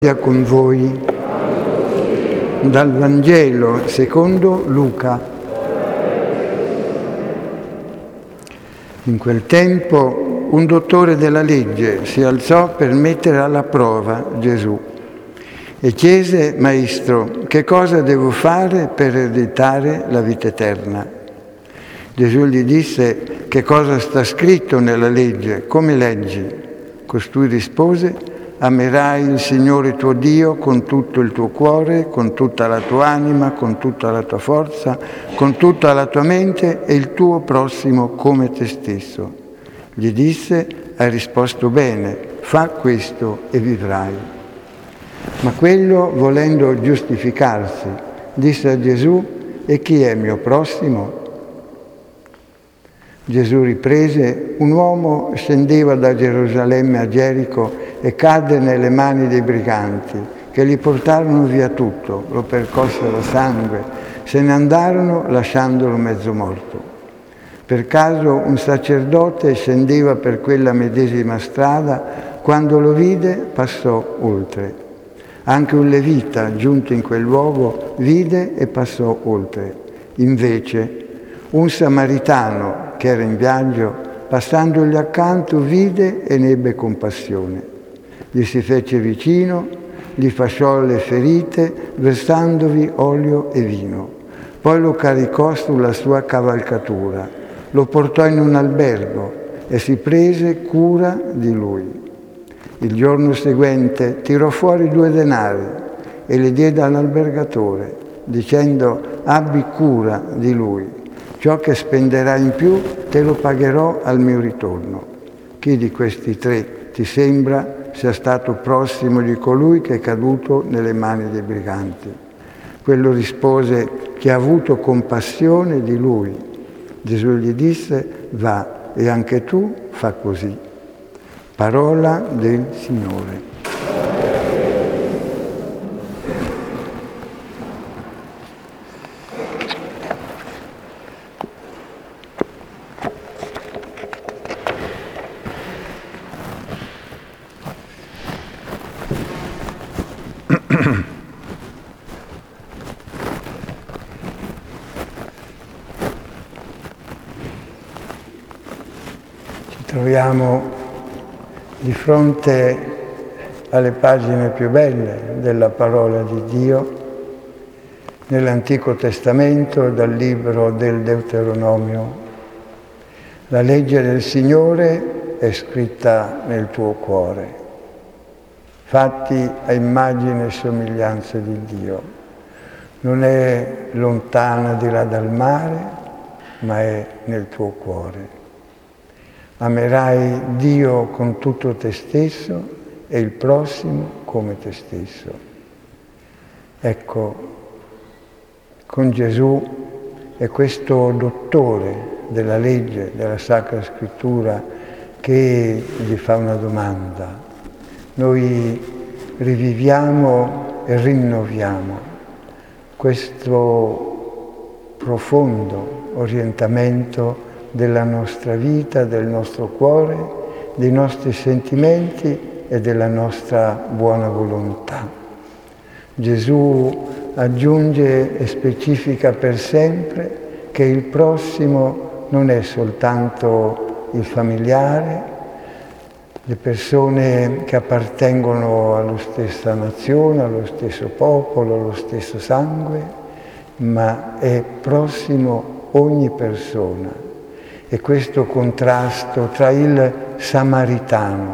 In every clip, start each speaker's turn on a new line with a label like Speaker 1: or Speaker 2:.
Speaker 1: Sia con voi dal Vangelo secondo Luca. In quel tempo un dottore della legge si alzò per mettere alla prova Gesù e chiese: Maestro, che cosa devo fare per ereditare la vita eterna? Gesù gli disse: che cosa sta scritto nella legge? Come leggi? Costui rispose: amerai il Signore tuo Dio con tutto il tuo cuore, con tutta la tua anima, con tutta la tua forza, con tutta la tua mente e il tuo prossimo come te stesso. Gli disse: hai risposto bene, fa questo e vivrai. Ma quello, volendo giustificarsi, disse a Gesù: e chi è mio prossimo? Gesù riprese: un uomo scendeva da Gerusalemme a Gerico e cadde nelle mani dei briganti, che gli portarono via tutto, lo percossero a sangue, se ne andarono lasciandolo mezzo morto. Per caso un sacerdote scendeva per quella medesima strada, quando lo vide passò oltre. Anche un levita, giunto in quel luogo, vide e passò oltre. Invece un samaritano che era in viaggio, passandogli accanto, vide e ne ebbe compassione. Gli si fece vicino, gli fasciò le ferite, versandovi olio e vino. Poi lo caricò sulla sua cavalcatura, lo portò in un albergo e si prese cura di lui. Il giorno seguente tirò fuori 2 denari e li diede all'albergatore, dicendo: abbi cura di lui. Ciò che spenderai in più te lo pagherò al mio ritorno. Chi di questi 3 ti sembra sia stato prossimo di colui che è caduto nelle mani dei briganti? Quello rispose: chi ha avuto compassione di lui. Gesù gli disse: va, e anche tu fa così. Parola del Signore. Troviamo di fronte alle pagine più belle della parola di Dio nell'Antico Testamento, dal libro del Deuteronomio. La legge del Signore è scritta nel tuo cuore, fatti a immagine e somiglianza di Dio. Non è lontana di là dal mare, ma è nel tuo cuore. Amerai Dio con tutto te stesso e il prossimo come te stesso. Ecco, con Gesù è questo dottore della legge, della Sacra Scrittura, che gli fa una domanda. Noi riviviamo e rinnoviamo questo profondo orientamento della nostra vita, del nostro cuore, dei nostri sentimenti e della nostra buona volontà. Gesù aggiunge e specifica per sempre che il prossimo non è soltanto il familiare, le persone che appartengono alla stessa nazione, allo stesso popolo, allo stesso sangue, ma è prossimo ogni persona. E questo contrasto tra il samaritano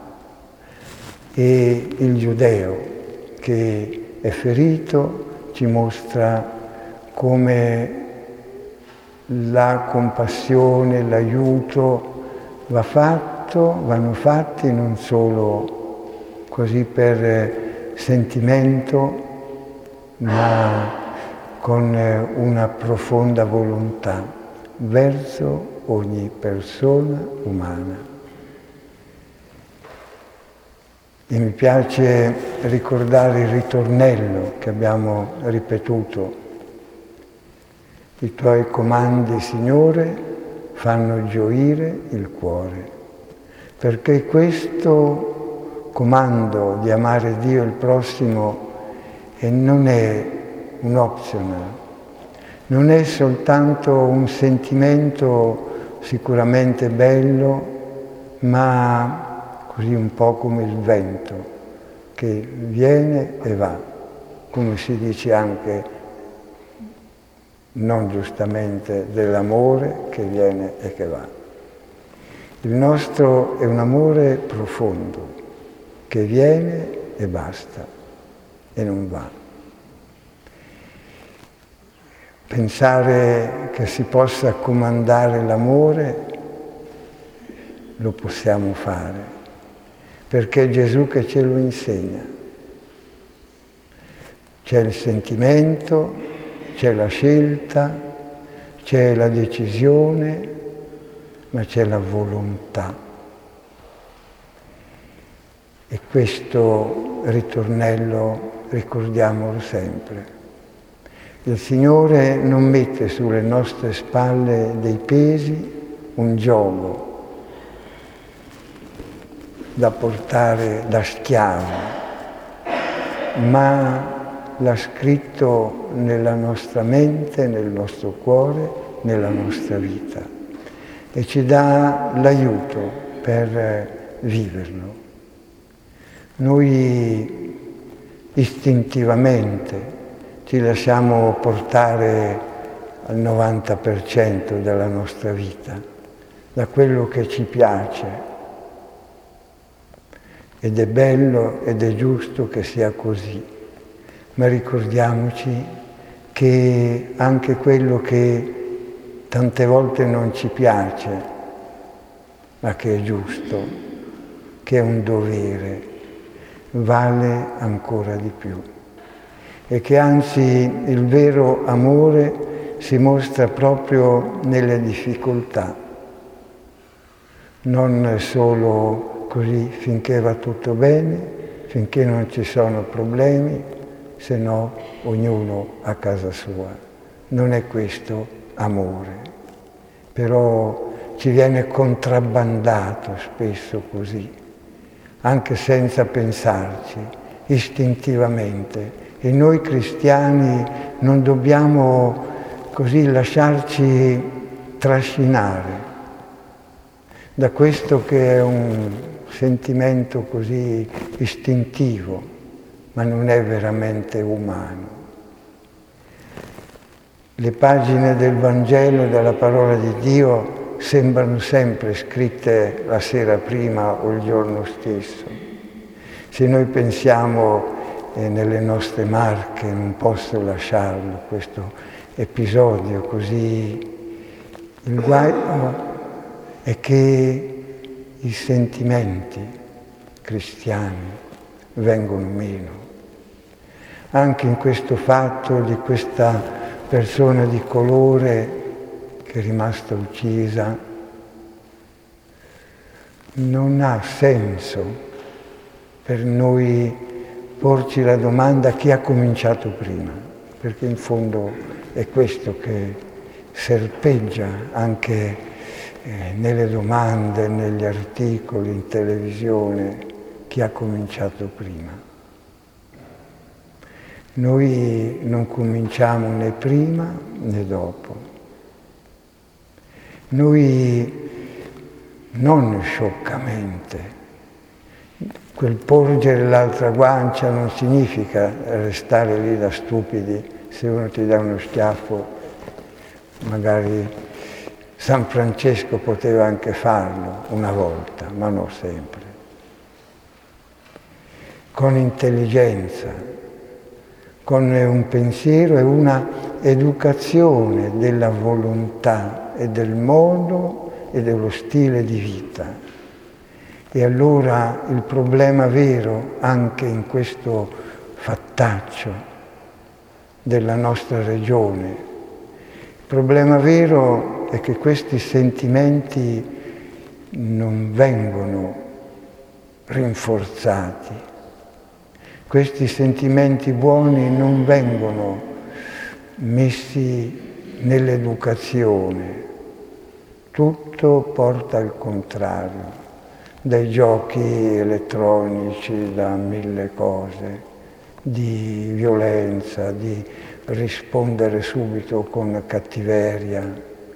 Speaker 1: e il giudeo che è ferito ci mostra come la compassione, l'aiuto vanno fatti non solo così per sentimento, ma con una profonda volontà verso ogni persona umana. E mi piace ricordare il ritornello che abbiamo ripetuto: i tuoi comandi, Signore, fanno gioire il cuore, perché questo comando di amare Dio e il prossimo e non è un optional, non è soltanto un sentimento sicuramente bello, ma così un po' come il vento che viene e va, come si dice anche, non giustamente, dell'amore che viene e che va. Il nostro è un amore profondo, che viene e basta, e non va. Pensare che si possa comandare l'amore, lo possiamo fare, perché è Gesù che ce lo insegna. C'è il sentimento, c'è la scelta, c'è la decisione, ma c'è la volontà. E questo ritornello ricordiamolo sempre. Il Signore non mette sulle nostre spalle dei pesi, un gioco da portare da schiavo, ma l'ha scritto nella nostra mente, nel nostro cuore, nella nostra vita e ci dà l'aiuto per viverlo. Noi istintivamente ci lasciamo portare al 90% della nostra vita da quello che ci piace ed è bello ed è giusto che sia così, ma ricordiamoci che anche quello che tante volte non ci piace, ma che è giusto, che è un dovere, vale ancora di più. E che anzi il vero amore si mostra proprio nelle difficoltà, non solo così finché va tutto bene, finché non ci sono problemi, se no ognuno a casa sua. Non è questo amore, però ci viene contrabbandato spesso così, anche senza pensarci, istintivamente. E noi cristiani non dobbiamo così lasciarci trascinare da questo che è un sentimento così istintivo, ma non è veramente umano. Le pagine del Vangelo e della parola di Dio sembrano sempre scritte la sera prima o il giorno stesso. Se noi pensiamo nelle nostre Marche, non posso lasciarlo, questo episodio così, il guaio è che i sentimenti cristiani vengono meno. Anche in questo fatto di questa persona di colore che è rimasta uccisa, non ha senso per noi porci la domanda chi ha cominciato prima, perché in fondo è questo che serpeggia anche nelle domande, negli articoli, in televisione, chi ha cominciato prima. Noi non cominciamo né prima né dopo. Noi non scioccamente. Quel porgere l'altra guancia non significa restare lì da stupidi. Se uno ti dà uno schiaffo, magari San Francesco poteva anche farlo una volta, ma non sempre. Con intelligenza, con un pensiero e una educazione della volontà e del modo e dello stile di vita. E allora il problema vero, anche in questo fattaccio della nostra regione, il problema vero è che questi sentimenti non vengono rinforzati, questi sentimenti buoni non vengono messi nell'educazione, tutto porta al contrario. dai giochi elettronici, da mille cose, di violenza, di rispondere subito con cattiveria.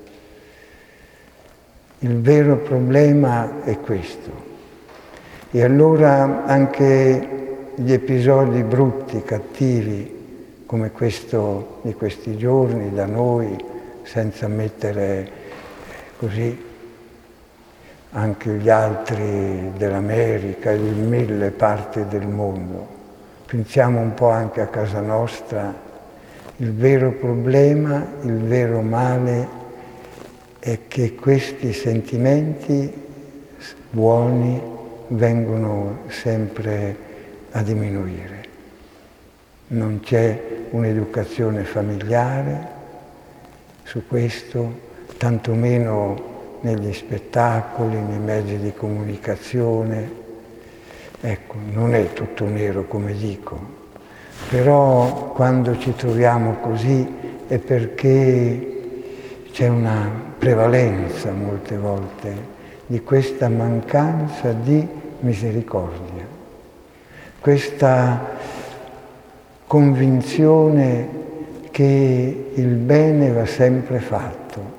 Speaker 1: Il vero problema è questo. E allora anche gli episodi brutti, cattivi, come questo di questi giorni da noi, senza mettere così anche gli altri dell'America, di mille parti del mondo. Pensiamo un po' anche a casa nostra. Il vero problema, il vero male è che questi sentimenti buoni vengono sempre a diminuire. Non c'è un'educazione familiare su questo, tantomeno negli spettacoli, nei mezzi di comunicazione. Ecco, non è tutto nero come dico, però quando ci troviamo così è perché c'è una prevalenza molte volte di questa mancanza di misericordia, questa convinzione che il bene va sempre fatto.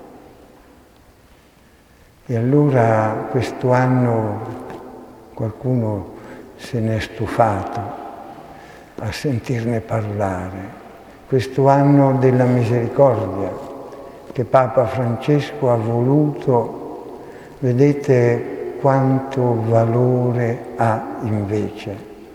Speaker 1: E allora questo anno qualcuno se n'è stufato a sentirne parlare. Questo anno della misericordia che Papa Francesco ha voluto, vedete quanto valore ha invece.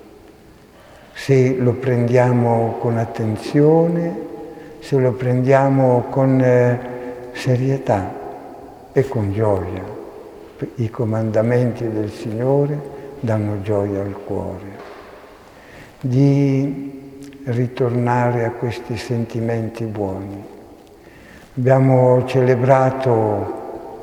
Speaker 1: Se lo prendiamo con attenzione, se lo prendiamo con serietà e con gioia. I comandamenti del Signore danno gioia al cuore. Di ritornare a questi sentimenti buoni. Abbiamo celebrato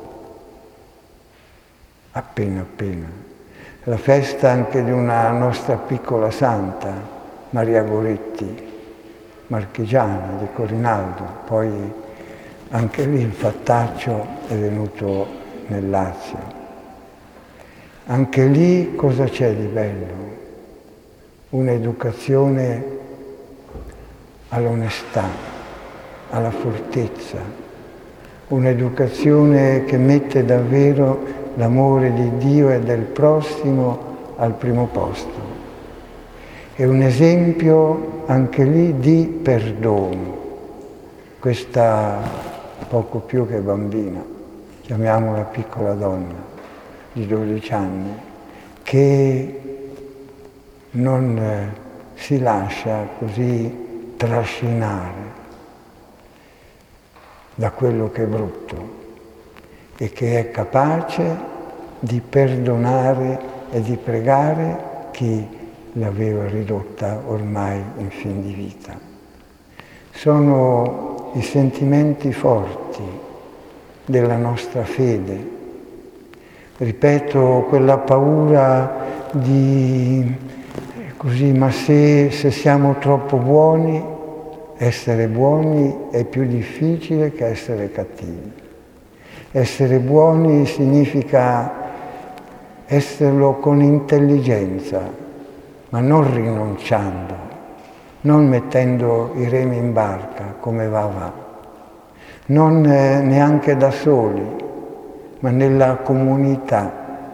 Speaker 1: appena la festa anche di una nostra piccola santa, Maria Goretti, marchigiana di Corinaldo, poi anche lì il fattaccio è venuto nel Lazio. Anche lì cosa c'è di bello? Un'educazione all'onestà, alla fortezza, un'educazione che mette davvero l'amore di Dio e del prossimo al primo posto. È un esempio anche lì di perdono. Questa poco più che bambina, chiamiamola piccola donna, di 12 anni, che non si lascia così trascinare da quello che è brutto e che è capace di perdonare e di pregare chi l'aveva ridotta ormai in fin di vita. Sono i sentimenti forti della nostra fede. Ripeto, quella paura di così, ma se siamo troppo buoni, essere buoni è più difficile che essere cattivi. Essere buoni significa esserlo con intelligenza, ma non rinunciando, non mettendo i remi in barca come va, non neanche da soli, ma nella comunità,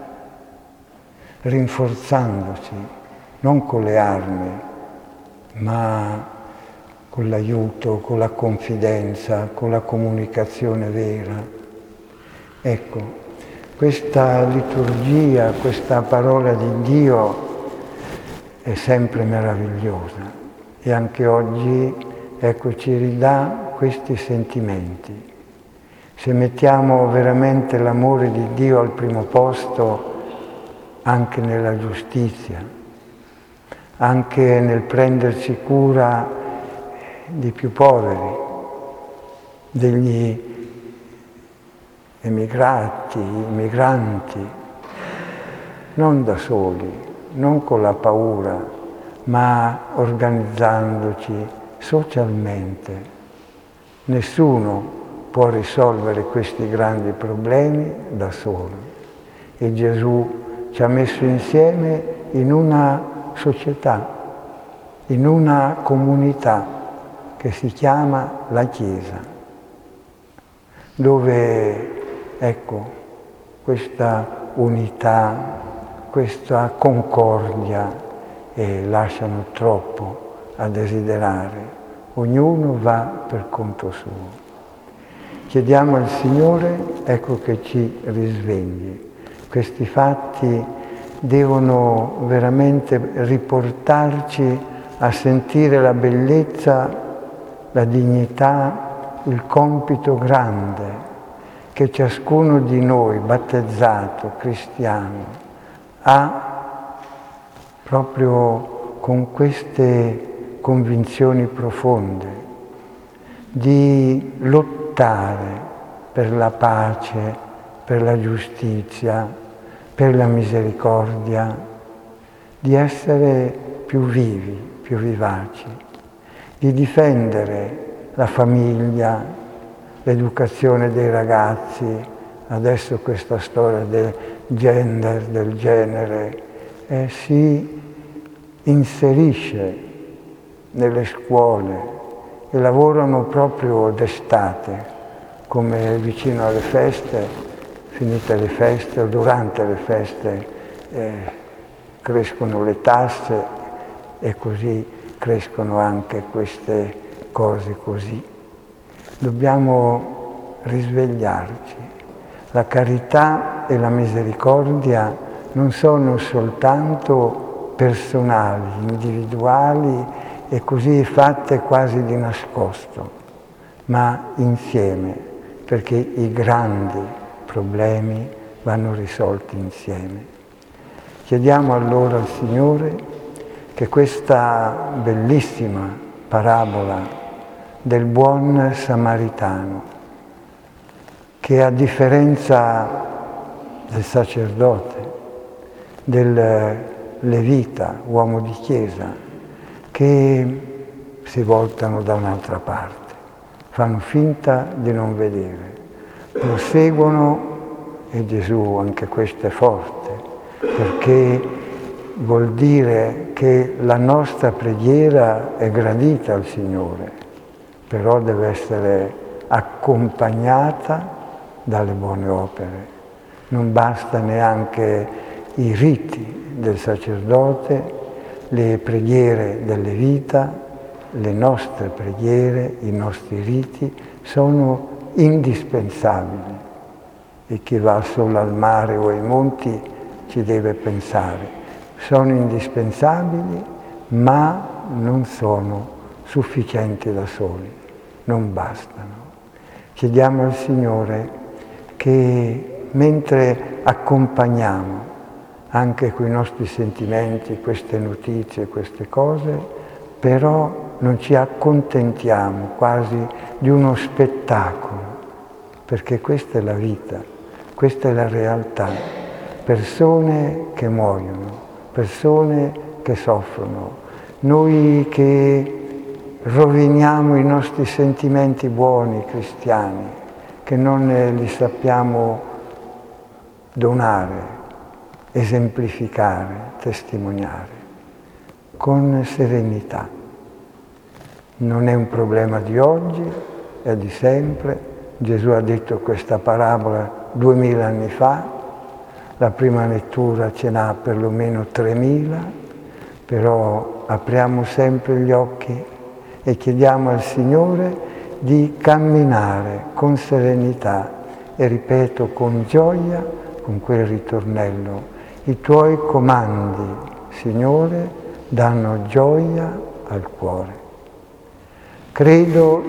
Speaker 1: rinforzandosi, non con le armi, ma con l'aiuto, con la confidenza, con la comunicazione vera. Ecco, questa liturgia, questa parola di Dio è sempre meravigliosa e anche oggi, ecco, ci ridà questi sentimenti. Se mettiamo veramente l'amore di Dio al primo posto, anche nella giustizia, anche nel prendersi cura di più poveri, degli emigrati, migranti, non da soli, non con la paura, ma organizzandoci socialmente. Nessuno può risolvere questi grandi problemi da solo. E Gesù ci ha messo insieme in una società, in una comunità che si chiama la Chiesa, dove, ecco, questa unità, questa concordia lasciano troppo a desiderare. Ognuno va per conto suo. Chiediamo al Signore, ecco, che ci risvegli. Questi fatti devono veramente riportarci a sentire la bellezza, la dignità, il compito grande che ciascuno di noi, battezzato, cristiano, ha proprio con queste convinzioni profonde di lottare per la pace, per la giustizia, per la misericordia, di essere più vivi, più vivaci, di difendere la famiglia, l'educazione dei ragazzi. Adesso questa storia del gender, del genere, si inserisce nelle scuole e lavorano proprio d'estate, come vicino alle feste, finite le feste o durante le feste crescono le tasse e così crescono anche queste cose così. Dobbiamo risvegliarci. La carità e la misericordia non sono soltanto personali, individuali e così fatte quasi di nascosto, ma insieme, perché i grandi problemi vanno risolti insieme. Chiediamo allora al Signore che questa bellissima parabola del buon samaritano, che a differenza del sacerdote, del levita, uomo di chiesa, che si voltano da un'altra parte, fanno finta di non vedere, proseguono, e Gesù anche questo è forte, perché vuol dire che la nostra preghiera è gradita al Signore, però deve essere accompagnata dalle buone opere. Non basta neanche i riti del sacerdote, le preghiere del levita, le nostre preghiere, i nostri riti sono indispensabili. E chi va solo al mare o ai monti ci deve pensare. Sono indispensabili, ma non sono sufficienti da soli, non bastano. Chiediamo al Signore che mentre accompagniamo anche con i nostri sentimenti queste notizie, queste cose, però non ci accontentiamo quasi di uno spettacolo, perché questa è la vita, questa è la realtà. Persone che muoiono, persone che soffrono, noi che roviniamo i nostri sentimenti buoni cristiani, che non li sappiamo donare, esemplificare, testimoniare, con serenità. Non è un problema di oggi, è di sempre. Gesù ha detto questa parabola 2000 anni fa, la prima lettura ce n'ha perlomeno 3000, però apriamo sempre gli occhi e chiediamo al Signore di camminare con serenità e, ripeto, con gioia, con quel ritornello. I tuoi comandi, Signore, danno gioia al cuore. Credo